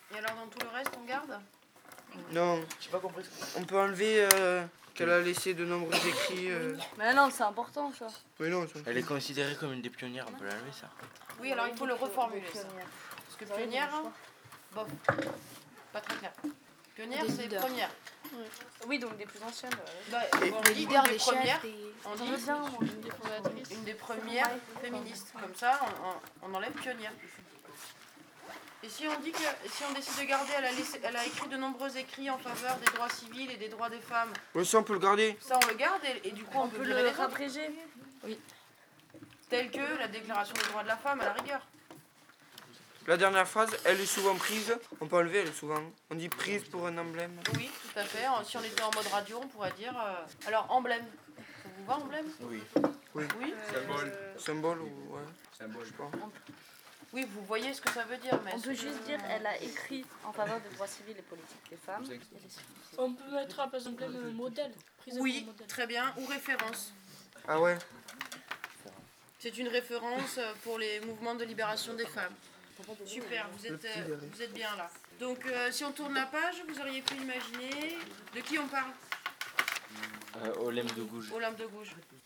Et alors dans tout le reste, on garde? Non. J'ai pas compris. On peut enlever qu'elle a laissé de nombreux écrits. Mais non, c'est important ça. Oui, non, Elle est considérée comme une des pionnières, on peut l'enlever ça. Oui, alors il faut le reformuler ça. Parce que pionnière, hein, bof, pas très clair. Pionnière, Des c'est leaders. première. Oui, donc des plus anciennes. Bah, Et on Des dit leaders, une des des premières, chefs, on dit Des fondatrices. une des premières féministes. Comme ça, on enlève pionnière. Et si on dit que, si on décide de garder, elle a écrit de nombreux écrits en faveur des droits civils et des droits des femmes. Oui, ça, on peut le garder. Ça, on le garde et du coup, on peut virer le les autres. abréger. Tels que la déclaration des droits de la femme, à la rigueur. La dernière phrase, elle est souvent prise. On peut enlever, elle est souvent. On dit prise pour un emblème. Oui, tout à fait. Si on était en mode radio, on pourrait dire... Alors, emblème. Ça vous va, emblème? Oui. Oui. Symbole ou. Ouais. Symbole. Je sais pas. Oui, vous voyez ce que ça veut dire, mais... On peut juste dire elle a écrit en faveur des droits civils et politiques des femmes. On peut mettre par exemple un modèle. Prise de Oui, modèle. très bien. Ou référence. Ah ouais. C'est une référence pour les mouvements de libération des femmes. Super, vous êtes bien là. Donc si on tourne la page, vous auriez pu imaginer... De qui on parle? Olympe de Gouges. Olympe de Gouges.